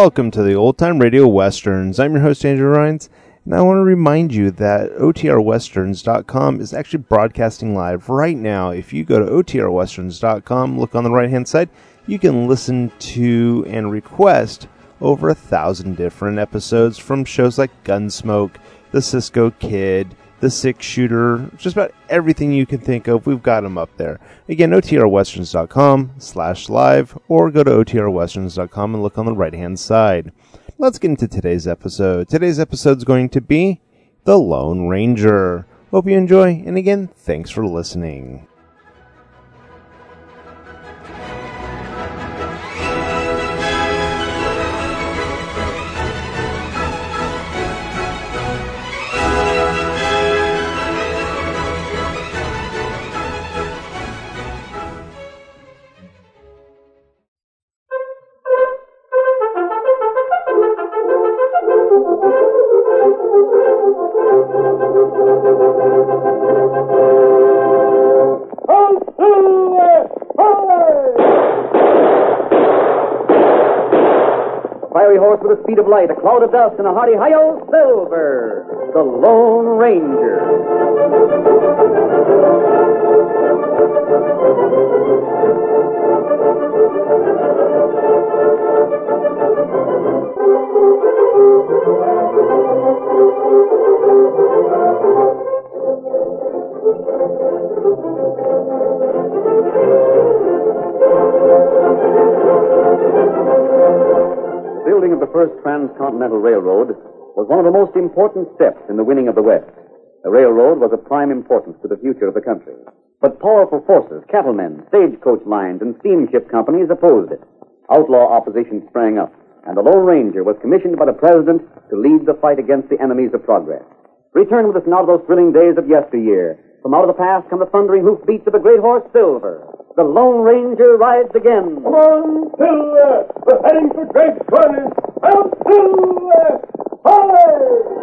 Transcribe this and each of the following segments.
Welcome to the Old Time Radio Westerns. I'm your host, Andrew Rines, and I want to remind you that OTRWesterns.com is actually broadcasting live right now. If you go to OTRWesterns.com, look on the right-hand side, you can listen to and request over 1,000 different episodes from shows like Gunsmoke, The Cisco Kid, The Six Shooter, just about everything you can think of, we've got them up there. Again, OTRWesterns.com/live, or go to OTRWesterns.com and look on the right-hand side. Let's get into today's episode. Today's episode is going to be The Lone Ranger. Hope you enjoy, and again, thanks for listening. With the speed of light, a cloud of dust, and a hearty hi-yo, Silver, the Lone Ranger. The first transcontinental railroad was one of the most important steps in the winning of the West. The railroad was of prime importance to the future of the country. But powerful forces, cattlemen, stagecoach lines, and steamship companies opposed it. Outlaw opposition sprang up, and the Lone Ranger was commissioned by the President to lead the fight against the enemies of progress. Return with us now to those thrilling days of yesteryear. From out of the past come the thundering hoofbeats of a great horse, Silver. The Lone Ranger rides again. Come on, Silver! We're heading for Drake's Corners. Out, Silver! Hi!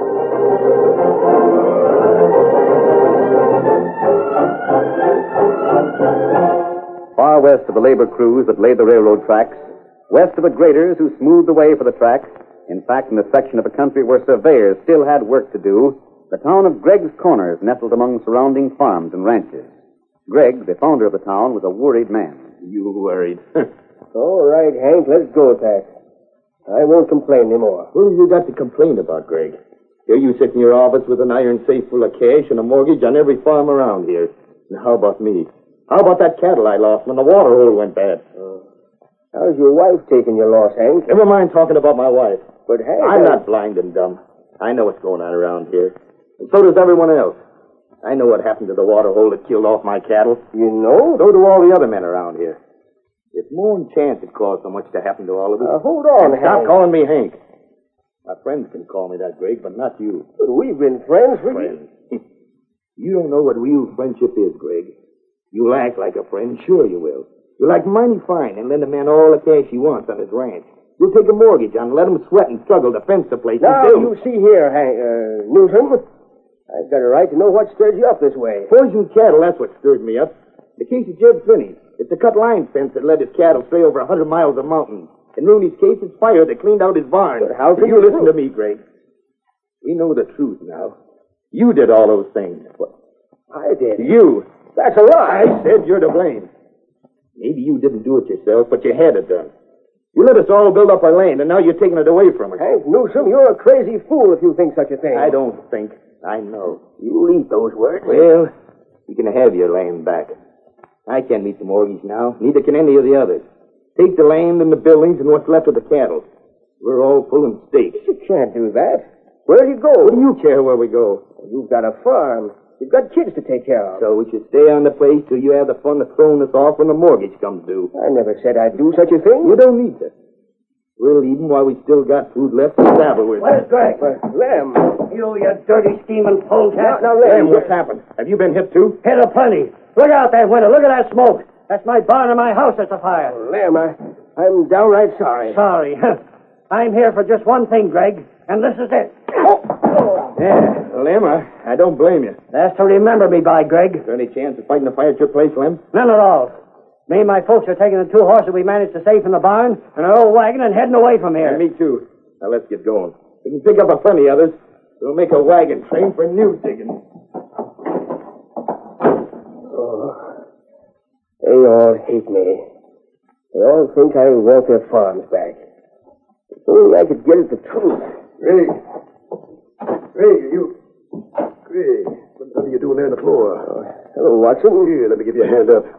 Far west of the labor crews that laid the railroad tracks, west of the graders who smoothed the way for the tracks, in fact, in the section of the country where surveyors still had work to do, the town of Gregg's Corners nestled among surrounding farms and ranches. Gregg, the founder of the town, was a worried man. You worried? All right, Hank, let's go with that. I won't complain anymore. What have you got to complain about, Gregg? Here you sit in your office with an iron safe full of cash and a mortgage on every farm around here. And how about me? How about that cattle I lost when the water hole went bad? How's your wife taking your loss, Hank? Never mind talking about my wife. But, Hank... I'm not blind and dumb. I know what's going on around here. And so does everyone else. I know what happened to the water hole that killed off my cattle. You know? So do all the other men around here. It's more than chance it caused so much to happen to all of us. Hold on, and Hank. Stop calling me Hank. My friends can call me that, Gregg, but not you. But we've been friends for friends. You don't know what real friendship is, Gregg. You'll act like a friend, sure you will. You'll act mighty fine and lend a man all the cash he wants on his ranch. You'll take a mortgage on and let him sweat and struggle to fence the place. Now, you see here, Hank, Newton, I've got a right to know what stirs you up this way. Poisoned cattle, that's what stirred me up. The case of Jeb Finney. It's a cut line fence that led his cattle stray over 100 miles of mountains. In Rooney's case, it's fire that cleaned out his barn. But how can you listen to me, Gregg? We know the truth now. You did all those things. What? I did? You. That's a lie. I said you're to blame. Maybe you didn't do it yourself, but you had it done. You let us all build up our land, and now you're taking it away from us. Hank Newsom, you're a crazy fool if you think such a thing. I don't think. I know. You eat those words. Well, you can have your land back. I can't meet the mortgage now. Neither can any of the others. Take the land and the buildings and what's left of the cattle. We're all pulling stakes. You can't do that. Where'll you go? What do you care where we go? You've got a farm. You've got kids to take care of. So we should stay on the place till you have the fun of throwing us off when the mortgage comes due. I never said I'd do such a thing. You don't need to. We'll eat 'em while we still got food left to dabble with. Where's Gregg? Lem. You dirty steaming polecat. Now, Lem, what's happened? Have you been hit too? Hit a plenty. Look out that window. Look at that smoke. That's my barn and my house that's afire. Lem, I'm downright sorry. Sorry. I'm here for just one thing, Gregg, and this is it. Yeah, Lem, I don't blame you. That's to remember me by, Gregg. Is there any chance of fighting a fire at your place, Lem? None at all. Me and my folks are taking the 2 horses we managed to save from the barn and an old wagon and heading away from here. Yeah, me too. Now let's get going. We can pick up a plenty others. We'll make a wagon train for new digging. Oh, they all hate me. They all think I want their farms back. If only I could get at the truth. Greg, Greg, what are you doing there on the floor? Hello, Watson. Here, let me give you a hand up.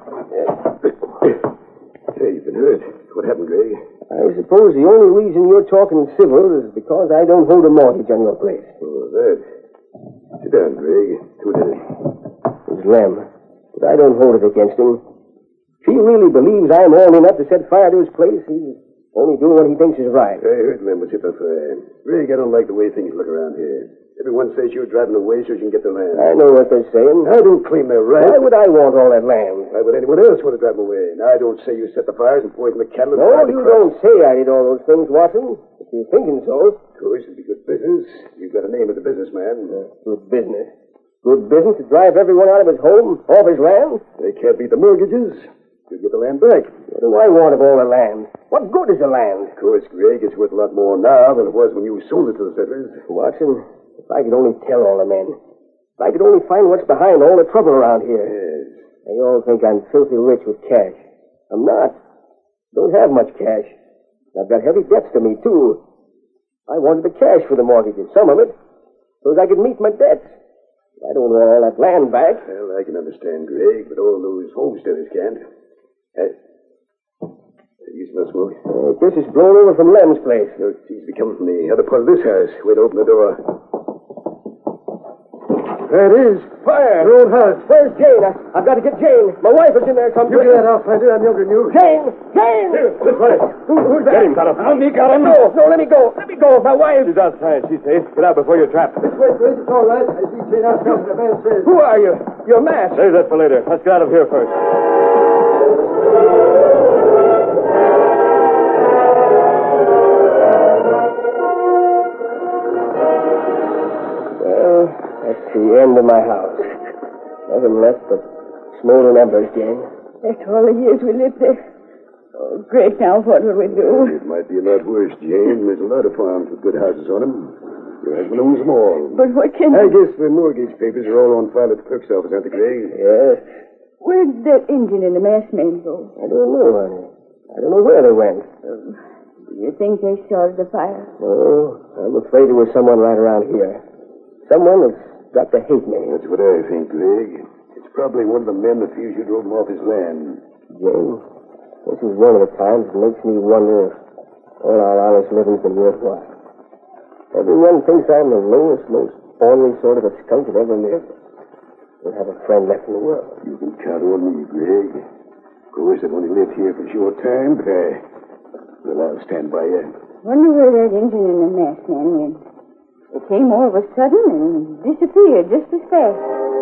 Hey, you've been hurt. What happened, Greg? I suppose the only reason you're talking civil is because I don't hold a mortgage on your place. Oh, that. Sit down, Greg. Who did it? It's Lem. But I don't hold it against him. If he really believes I'm all enough to set fire to his place, he's only doing what he thinks is right. I heard Lem was hit by fire. Greg, I don't like the way things look around here. Everyone says you're driving away so you can get the land. I know what they're saying. I don't claim they're right. Why would I want all that land? Why would anyone else want to drive them away? Now, I don't say you set the fires and poison the cattle. And No, fry the you crops. don't say I did all those things, Watson. If you're thinking so. Of course, it'd be good business. You've got a name as a businessman. Good business. Good business to drive everyone out of his home, off his land? They can't beat the mortgages. You get the land back. What do I want of all the land? What good is the land? Of course, Greg, it's worth a lot more now than it was when you sold it to the settlers. Watson, if I could only tell all the men. If I could only find what's behind all the trouble around here. Yes. They all think I'm filthy rich with cash. I'm not. Don't have much cash. I've got heavy debts to me, too. I wanted the cash for the mortgages, some of it, so that I could meet my debts. I don't want all that land back. Well, I can understand, Greg, but all those homesteaders can't. You smell smoke? This is blown over from Lem's place. No, it seems to be coming from the other part of this house. Wait, open the door. There it is. Fire. Your own house. Where's Jane? I've got to get Jane. My wife is in there someplace. You get that off, Fender. I'm younger than you. Jane! Jane! This way. Who's that? Get him, Tonto. Me got him. No, let me go. Let me go. My wife. She's outside. She's safe. Get out before you're trapped. This way, Chris. It's all right. I see Jane outside the man says. Who are you? You're masked. Save that for later. Let's get out of here first. Well, that's the end of my house. Nothing left but smoldering embers, Jane. After all the years we lived there. Oh, Greg, now what will we do? It might be a lot worse, Jane. There's a lot of farms with good houses on them. Your husband owns them all. But what can... I guess the mortgage papers are all on file at the clerk's office, aren't they, Greg? Yes. Where did that Indian and the masked man go? I don't know, honey. I don't know where they went. Do you think they started the fire? Oh, I'm afraid it was someone right around here. Someone that's got to hate me. That's what I think, Greg. It's probably one of the men that fused you drove him off his land. Jane, this is one of the times that makes me wonder if all our honest living's been worthwhile. Everyone thinks I'm the lowest, most ornery sort of a skunk that ever lived. Don't have a friend left in the world. You can count on me, Greg. Of course, I've only lived here for a short time, but I'll stand by you. Wonder where that Indian and the masked man went. They came all of a sudden and disappeared just as fast.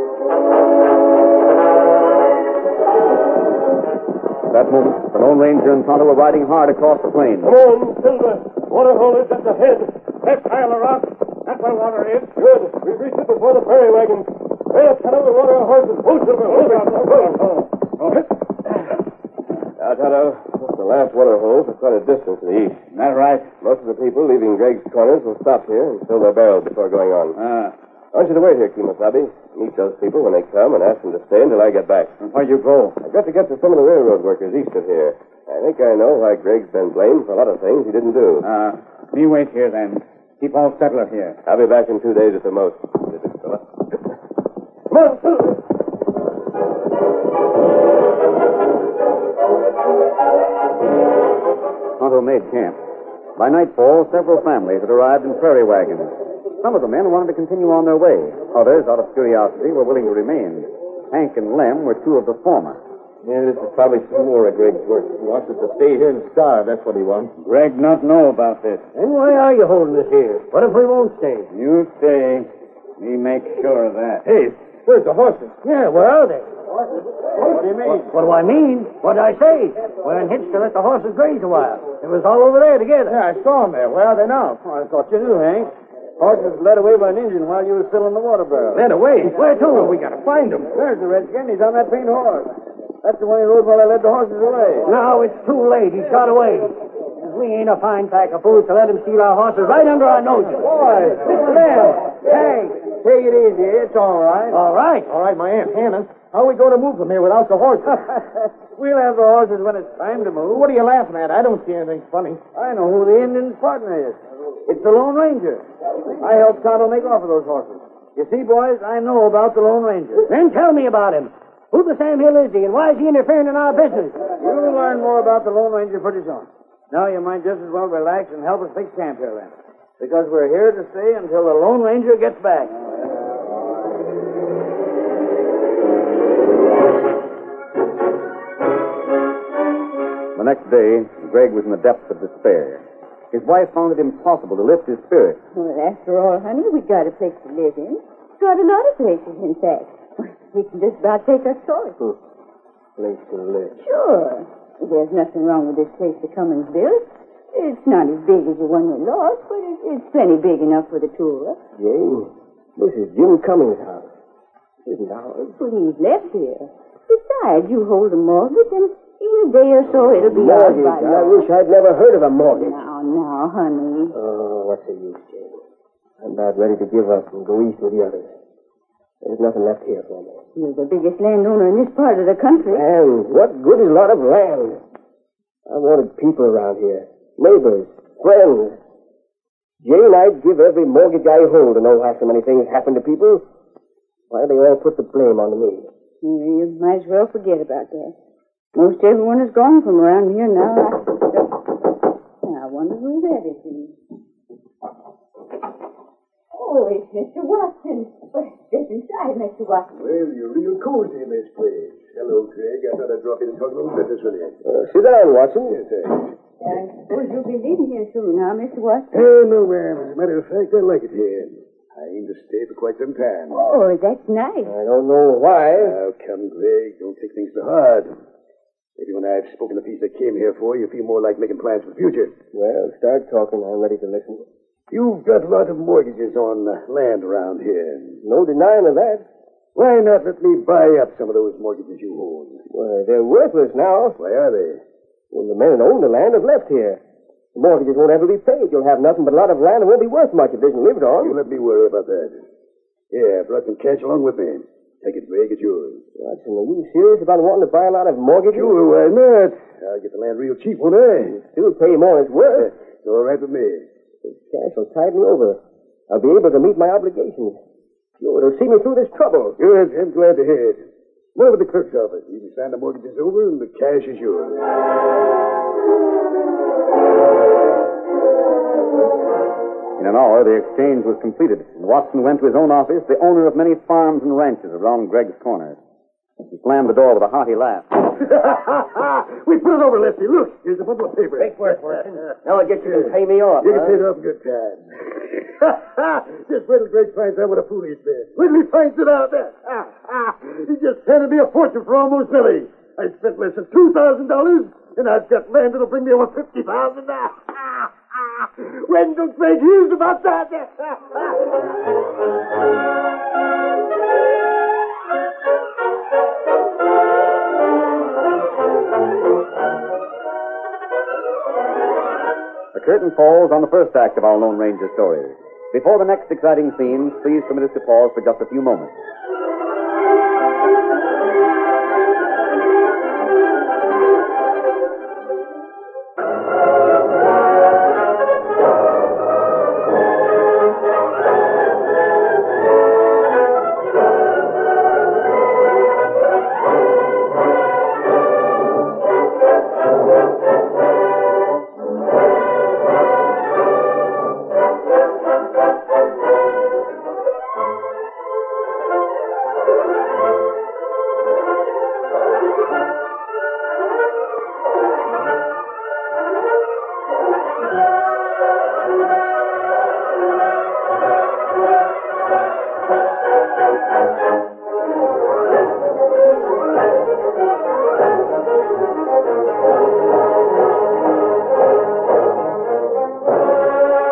At that moment, the Lone Ranger and Tonto were riding hard across the plain. Come on, Silver. Waterhole is just ahead. That pile of rock. That's where water is. Good. We've reached it before the ferry wagon. Well, Tonto, the water horses. Oh, Silver. Now, Tonto, this is the last water hole for quite a distance to the east. That right? Most of the people leaving Greg's Corners will stop here and fill their barrels before going on. I want you to wait here, Kemosabe. Meet those people when they come and ask them to stay until I get back. Where you go? I've got to get to some of the railroad workers east of here. I think I know why Greg's been blamed for a lot of things he didn't do. Me wait here then. Keep all settled here. I'll be back in 2 days at the most. Come on, Silver. Tonto made camp. By nightfall, several families had arrived in prairie wagons. Some of the men wanted to continue on their way. Others, out of curiosity, were willing to remain. Hank and Lem were two of the former. Yeah, this is probably some more of Greg's work. He wants us to stay here and starve. That's what he wants. Greg not know about this. Then why are you holding us here? What if we won't stay? You stay. We make sure of that. Hey, where's the horses? Yeah, where are they? What do you mean? What do I mean? What did I say? We're unhitched to let the horses graze a while. It was all over there together. Yeah, I saw them there. Where are they now? Oh, I thought you knew, Hank. Horses led away by an Indian while you were still in the water barrel. Led away? Where to? We gotta find them. There's the redskin. He's on that faint horse. That's the one he rode while I led the horses away. Now it's too late. He's got away. We ain't a fine pack of fools to let him steal our horses right under our noses. Boy, listen there. Hey, take it easy. It's all right. All right? All right, my Aunt Hannah. How are we going to move from here without the horses? We'll have the horses when it's time to move. What are you laughing at? I don't see anything funny. I know who the Indian's partner is. It's the Lone Ranger. I helped Tonto make off with those horses. You see, boys, I know about the Lone Ranger. Then tell me about him. Who the Sam Hill is he, and why is he interfering in our business? You'll learn more about the Lone Ranger pretty soon. Now you might just as well relax and help us fix camp here, then. Because we're here to stay until the Lone Ranger gets back. The next day, Greg was in the depths of despair. His wife found it impossible to lift his spirits. Well, after all, honey, we got a place to live in. Got a lot of places, in fact. We can just about take our choice. Place to live. Sure. There's nothing wrong with this place the Cummins built. It's not as big as the one we lost, but it's plenty big enough for the two of us. Jane, this is Jim Cummings' house. It isn't ours. Well, he's left here. Besides, you hold a mortgage, and in a day or so it'll be ours Mortgage? by I law. wish I'd never heard of a mortgage. Now, honey. Oh, what's the use, Jane? I'm about ready to give up and go east with the others. There's nothing left here for me. You're the biggest landowner in this part of the country. And what good is a lot of land? I wanted people around here. Neighbors, friends. Jane, I'd give every mortgage I hold to know how so many things happen to people. Why do they all put the blame on me? You might as well forget about that. Most everyone is gone from around here now. I wonder who that is. Oh, it's Mr. Watson. Well, step inside, Mr. Watson. Well, you're real cozy in this place. Hello, Craig. I thought I'd drop in and talk a little business with you. Sit down, Watson. Yes, sir. I suppose you'll be leaving here soon now, Mr. Watson. Oh, no, ma'am. As a matter of fact, I like it here. I aim to stay for quite some time. Oh, that's nice. I don't know why. Now, come, Greg. Don't take things so hard. Maybe when I've spoken the piece I came here for, you feel more like making plans for the future. Well, start talking. I'm ready to listen. You've got a lot of mortgages on land around here. No denying of that. Why not let me buy up some of those mortgages you own? Well, they're worthless now. Why are they? Well, the men that own the land have left here. The mortgages won't ever be paid. You'll have nothing but a lot of land that won't be worth much if it isn't lived on. You let me worry about that. Here, I brought some cash along with me. Take it, Greg. It's yours. Watson, are you serious about wanting to buy a lot of mortgages? Sure, why not? I'll get the land real cheap, won't I? Still pay more than it's worth. It's all right with me. This cash will tide me over. I'll be able to meet my obligations. It'll see me through this trouble. Good. I'm glad to hear it. Come over to the clerk's office. You can sign the mortgages over, and the cash is yours. In an hour, the exchange was completed, and Watson went to his own office, the owner of many farms and ranches around Greg's Corners. He slammed the door with a hearty laugh. We put it over, Lefty. Look, here's a bundle of paper. Make work for it. Now I guess you can pay me off. You can pay it off in good time. Just wait till Greg finds out what a fool he's been. Wait till he finds it out. He just handed me a fortune for almost Billy. I spent less than $2,000, and I've got land that'll bring me over $50,000. When does Greg hears about that? The curtain falls on the first act of our Lone Ranger story. Before the next exciting scenes, please permit us to pause for just a few moments.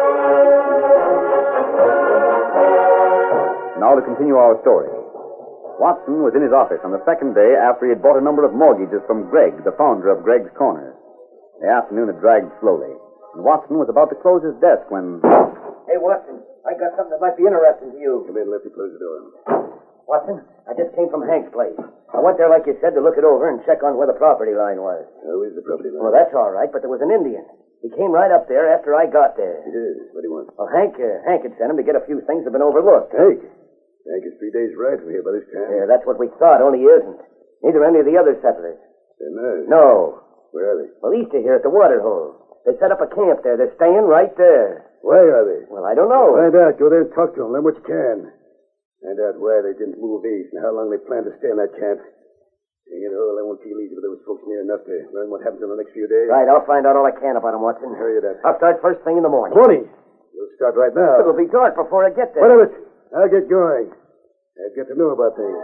Now to continue our story. Watson was in his office on the second day after he had bought a number of mortgages from Gregg, the founder of Gregg's Corners. The afternoon had dragged slowly, and Watson was about to close his desk when... Hey, Watson, I got something that might be interesting to you. Come in, Lefty. Close the door. Watson, I just came from Hank's place. I went there, like you said, to look it over and check on where the property line was. Where's the property line? Well, that's all right, but there was an Indian. He came right up there after I got there. Yes. What do you want? Well, Hank had sent him to get a few things that have been overlooked. Hank? Hank is 3 days' ride from here by this time. Yeah, that's what we thought, only he isn't. Neither any of the other settlers. They're not. No. Where are they? Well, east of here at the water hole. They set up a camp there. They're staying right there. Where are they? Well, I don't know. Find out. Go there and talk to them. Learn what you can. Find out why they didn't move east and how long they plan to stay in that camp. You know, I won't feel easy, but there was folks near enough to learn what happens in the next few days. Right, I'll find out all I can about them, Watson. Hurry it up. I'll start first thing in the morning. Morning. We'll start right now. It'll be dark before I get there. What of it? I'll get going. I'll get to know about things.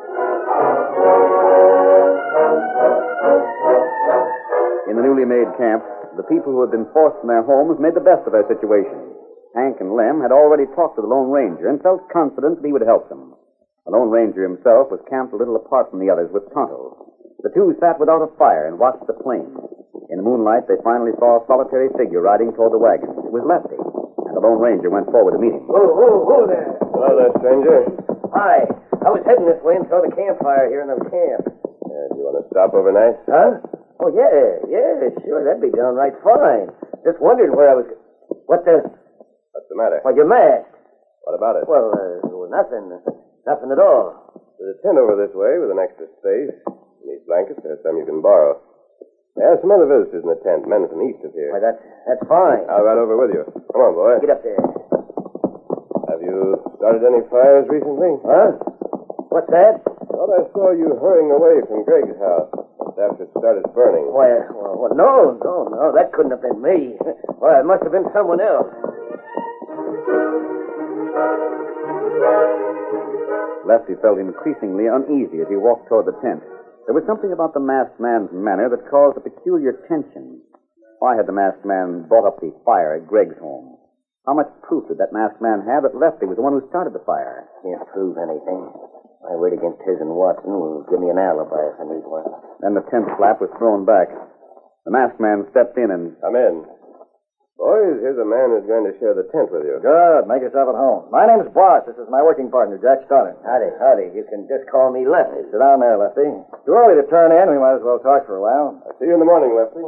In the newly made camp, the people who had been forced from their homes made the best of their situation. Hank and Lem had already talked to the Lone Ranger and felt confident that he would help them. The Lone Ranger himself was camped a little apart from the others with Tonto. The two sat without a fire and watched the plains. In the moonlight, they finally saw a solitary figure riding toward the wagon. It was Lefty, and the Lone Ranger went forward to meet him. Whoa there. Hello there, stranger. Hi. I was heading this way and saw the campfire here in the camp. Do you want to stop overnight? Huh? Oh, yeah, sure. That'd be downright fine. Just wondered where I was... What's the matter? Well, you're mad. What about it? Well, nothing. Nothing at all. There's a tent over this way with an extra space. These blankets, there's some you can borrow. There are some other visitors in the tent, men from east of here. Why, that's fine. I'll ride over with you. Come on, boy. Get up there. Have you started any fires recently? Huh? What's that? Thought I saw you hurrying away from Gregg's house after it started burning. Well, no. That couldn't have been me. Well, it must have been someone else. Lefty felt increasingly uneasy as he walked toward the tent. There was something about the masked man's manner that caused a peculiar tension. Why had the masked man brought up the fire at Gregg's home? How much proof did that masked man have that Lefty was the one who started the fire? Can't prove anything. My word against his and Watson will give me an alibi if I need one. Then the tent flap was thrown back. The masked man stepped in and... Come in. Boys, here's a man who's going to share the tent with you. Good. Make yourself at home. My name's Boss. This is my working partner, Jack Stoddard. Howdy. You can just call me Lefty. Sit down there, Lefty. Too early to turn in. We might as well talk for a while. I'll see you in the morning, Lefty.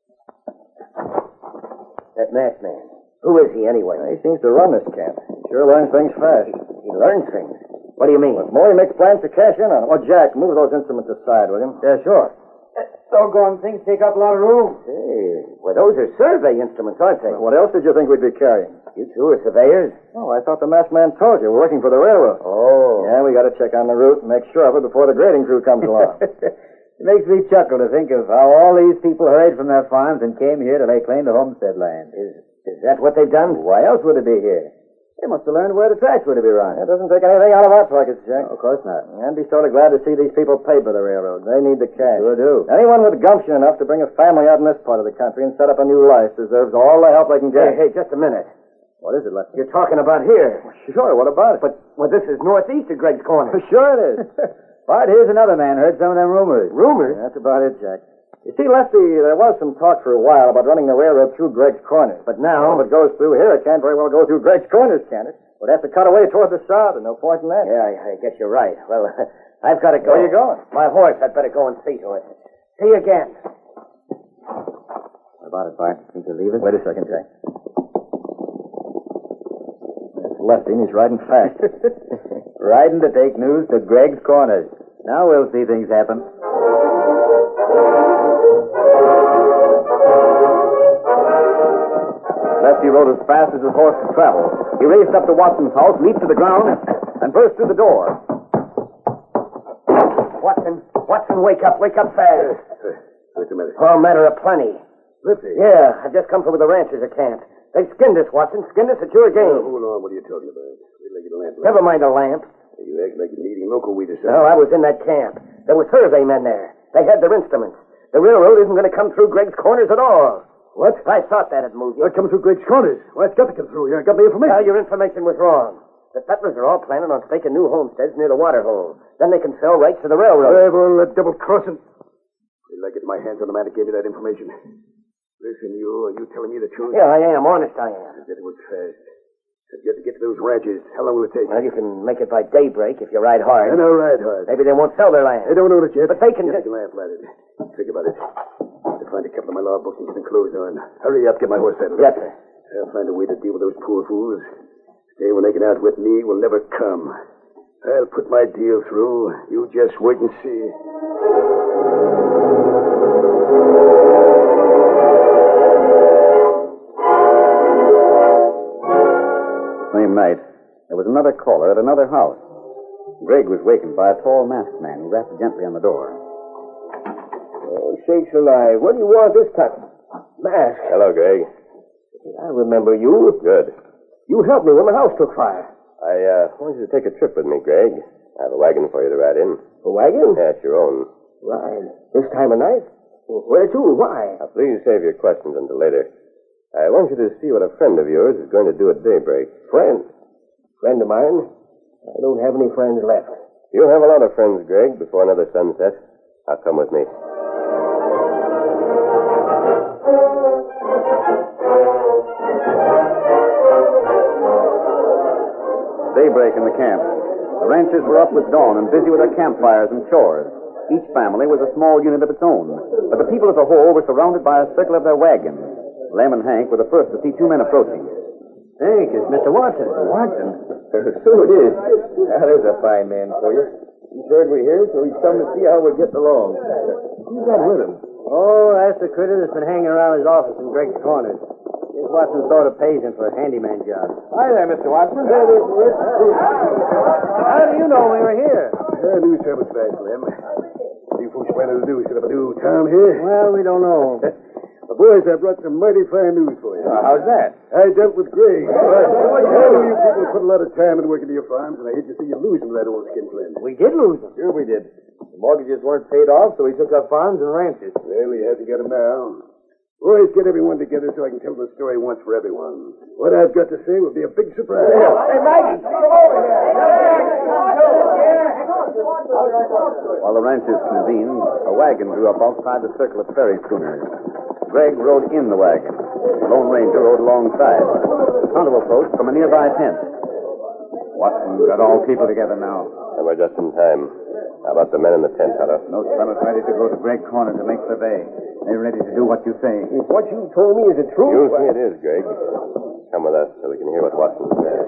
That masked man. Who is he, anyway? He seems to run this camp. He sure learns things fast. He learns things. What do you mean? What's more, he makes plans to cash in on them. Oh, Jack, move those instruments aside, will you? Yeah, sure. Doggone things take up a lot of room. Hey, well, those are survey instruments, aren't they? What else did you think we'd be carrying? You two are surveyors? Oh, I thought the masked man told you. We're working for the railroad. Oh. Yeah, we got to check on the route and make sure of it before the grading crew comes along. It makes me chuckle to think of how all these people hurried from their farms and came here to lay claim to homestead land. Is that what they've done? Why else would it be here? They must have learned where the tracks were to be run. It doesn't take anything out of our pockets, Jack. No, of course not. I'd be sort of glad to see these people paid by the railroad. They need the cash. Sure do. Anyone with gumption enough to bring a family out in this part of the country and set up a new life deserves all the help they can get. Hey, just a minute. What is it, Lefty? You're talking about here. Sure, what about it? But, this is northeast of Gregg's Corner. Sure it is. Bart, here's another man heard some of them rumors. Rumors? That's about it, Jack. You see, Lefty, there was some talk for a while about running the railroad through Gregg's Corners. But now... If it goes through here, it can't very well go through Gregg's Corners, can it? We'd have to cut away toward the south, and no point in that. Yeah, I guess you're right. Well, I've got to go. Where are you going? My horse. I'd better go and see to it. See you again. What about it, Bart? Think you'll leave it? Wait a second, Jack. That's Lefty, and he's riding fast. Riding to take news to Gregg's Corners. Now we'll see things happen. Lefty rode as fast as his horse could travel. He raced up to Watson's house, leaped to the ground, and burst through the door. Watson, wake up fast. What's the matter? Oh, matter of plenty. Lefty. Yeah, I've just come from where the ranchers are camped. They've skinned us, Watson. Skinned us at your game. Hold on. What are you talking about? Wait till I get a lamp. Never mind the lamp. You act like you're eating local wheat or something. No, I was in that camp. There were survey men there. They had their instruments. The railroad isn't going to come through Gregg's Corners at all. What? I thought that'd move you. You're coming through Gregg's Corners. Well, it's got to come through here. I got the information. Well, your information was wrong. The settlers are all planning on staking new homesteads near the water hole. Then they can sell rights to the railroad. I've all that double crossing. Wait till I get my hands on the man that gave me that information. Listen, are you telling me the truth? Yeah, I am. Honest, I am. I bet it was fast. Said you have to get to those ranches. How long will it take? Well, you can make it by daybreak if you ride hard. I know, ride hard. Maybe they won't sell their land. They don't own it yet. But they can... Yes, you can laugh at it. Think about it. I'll find a couple of my law books and get them closed on. Hurry up, get my horse saddled. Yes, sir. I'll find a way to deal with those poor fools. The day when they can outwit me will never come. I'll put my deal through. You just wait and see. Same night, there was another caller at another house. Greg was wakened by a tall masked man who rapped gently on the door. Oh, sakes alive. What do you want this time? Mask. Hello, Greg. I remember you. Good. You helped me when the house took fire. I want you to take a trip with me, Greg. I have a wagon for you to ride in. A wagon? Yes, your own. Ride. This time of night? Where to? Why? Now, please save your questions until later. I want you to see what a friend of yours is going to do at daybreak. Friend? Friend of mine? I don't have any friends left. You'll have a lot of friends, Greg, before another sunset. Now, come with me. Daybreak in the camp. The ranchers were up with dawn and busy with their campfires and chores. Each family was a small unit of its own, but the people as a whole were surrounded by a circle of their wagons. Lem and Hank were the first to see two men approaching. Hank, it's Mr. Watson. Watson? So it is. Now, there's a fine man for you. He's heard we're here, so he's come to see how we're getting along. Who's that with him? Oh, that's the critter that's been hanging around his office in Greg's Corners. His Watson sort of pays him for a handyman job. Hi there, Mr. Watson. How do you know we were here? I knew trouble was fast, Lem. What are you folks planning to do? Set up a new town here? Well, we don't know. Boys, I brought some mighty fine news for you. How's that? I dealt with Greg. I know you people put a lot of time into working to your farms, and I hate to see you losing that old skinflint. We did lose him. Sure we did. The mortgages weren't paid off, so we took up farms and ranches. Well, we had to get them now. Boys, get everyone together so I can tell the story once for everyone. What I've got to say will be a big surprise. Hey, Maggie, come over here. While the ranchers convened, a wagon drew up outside the circle of ferry schooners. Greg rode in the wagon. The Lone Ranger rode alongside. Tonto approached from a nearby tent. Watson got all people together now. And we're just in time. How about the men in the tent, Tonto? Those fellows ready to go to Greg Corner to make survey. They're ready to do what you say. If what you told me is the truth... You'll see it is, Greg. Come with us so we can hear what Watson says.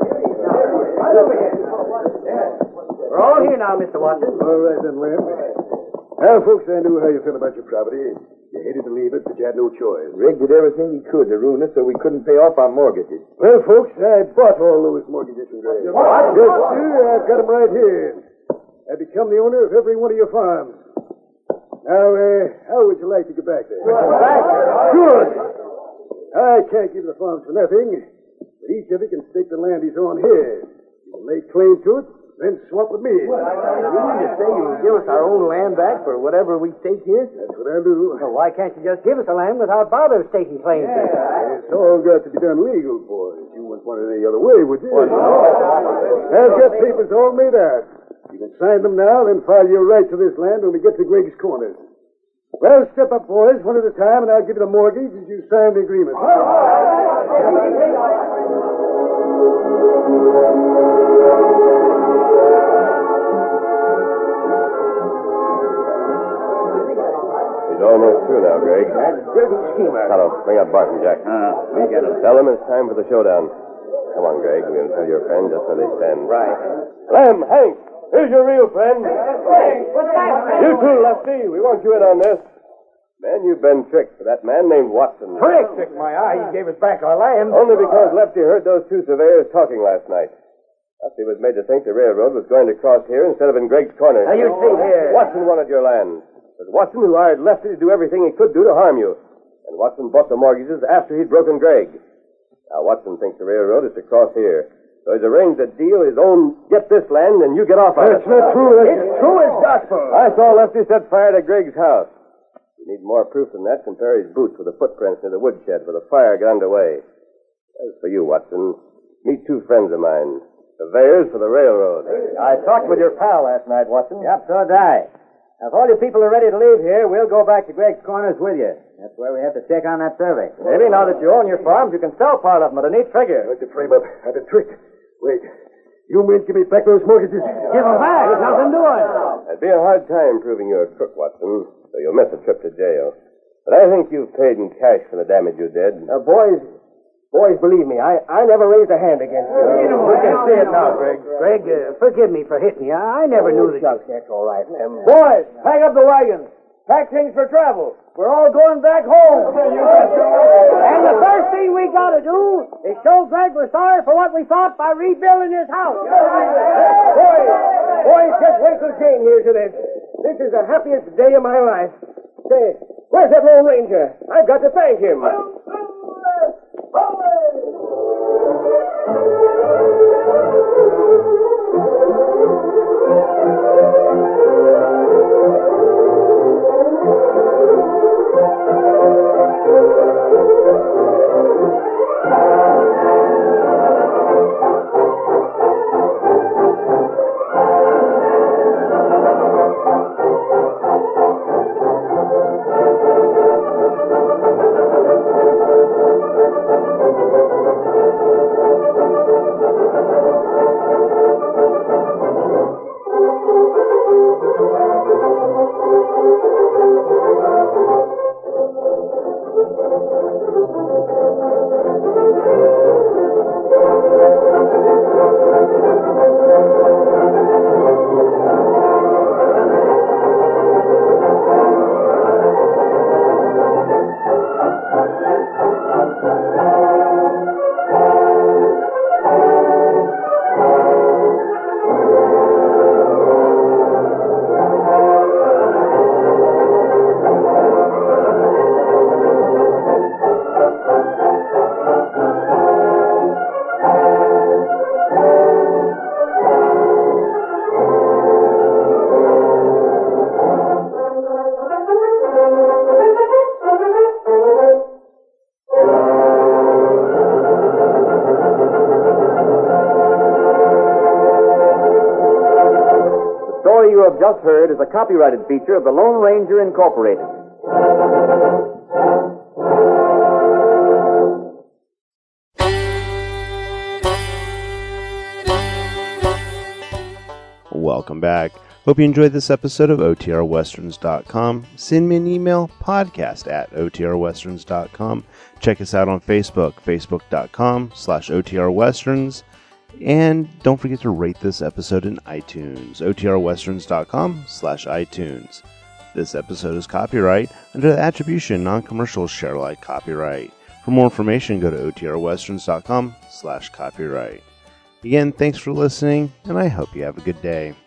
We're all here now, Mr. Watson. All right, then, Lem. Now, folks, I knew how you felt about your property. You hated to leave it, but you had no choice. Greg did everything he could to ruin us so we couldn't pay off our mortgages. Well, folks, I bought all those mortgages from Greg. What? Yes, sir. I've got them right here. I become the owner of every one of your farms. Now, how would you like to get back there? Good. I can't give the farms for nothing, but each of you can stake the land he's on here. You can lay claim to it, then swap with me. You mean to say you'll give us our own land back for whatever we stake here? That's what I'll do. Well, why can't you just give us the land without bother staking claims to it? It's all got to be done legal, boys. You wouldn't want it any other way, would you? I've got papers all made out. You can sign them now, then file your right to this land when we get to Greg's Corners. Well, step up, boys, one at a time, and I'll give you the mortgage as you sign the agreement. He's almost through now, Greg. That dirty schemer. Tonto, bring up Barton, Jack. We get him. Tell them it's time for the showdown. Come on, Greg. We'll tell your friend just where they stand. Right. Lem, Hank, here's your real friend. You too, Lefty. We want you in on this. Man, you've been tricked for that man named Watson. Trick my eye. He gave us back our land. Only because Lefty heard those two surveyors talking last night. Lefty was made to think the railroad was going to cross here instead of in Greg's Corner. Now, you see here. Watson wanted your land. It was Watson who hired Lefty to do everything he could do to harm you. And Watson bought the mortgages after he'd broken Greg. Now, Watson thinks the railroad is to cross here. So he's arranged a deal, his own, get this land, and you get off on it. That's not true. It's true as gospel. I saw Lefty set fire to Greg's house. You need more proof than that. Compare his boots with the footprints near the woodshed where the fire got underway. As for you, Watson, meet two friends of mine. Surveyors for the railroad. I talked with your pal last night, Watson. Yep, so did I. Now, if all you people are ready to leave here, we'll go back to Greg's Corners with you. That's where we have to check on that survey. Maybe now that you own your farms, you can sell part of them at a neat figure. Like to frame up. I've been tricked. Wait. You men give me back those mortgages. Give them back. There's nothing doing. It'd be a hard time proving you're a crook, Watson, so you'll miss a trip to jail. But I think you've paid in cash for the damage you did. Boys, believe me, I never raised a hand against you. We can see it now, Greg. Greg, forgive me for hitting you. I never knew that. Shucks, that's all right. Boys, pack up the wagons. Pack things for travel. We're all going back home. And the first thing we got to do is show Greg we're sorry for what we thought by rebuilding his house. Boys, just wait till Jane hears of this. This is the happiest day of my life. Say, where's that Lone Ranger? I've got to thank him. You have just heard is a copyrighted feature of the Lone Ranger Incorporated. Welcome back. Hope you enjoyed this episode of OTRWesterns.com. Send me an email, podcast@OTRWesterns.com. Check us out on Facebook, facebook.com/OTRWesterns. And don't forget to rate this episode in iTunes, OTRWesterns.com/iTunes. This episode is copyright under the attribution non-commercial share alike copyright. For more information, go to OTRWesterns.com/copyright. Again, thanks for listening, and I hope you have a good day.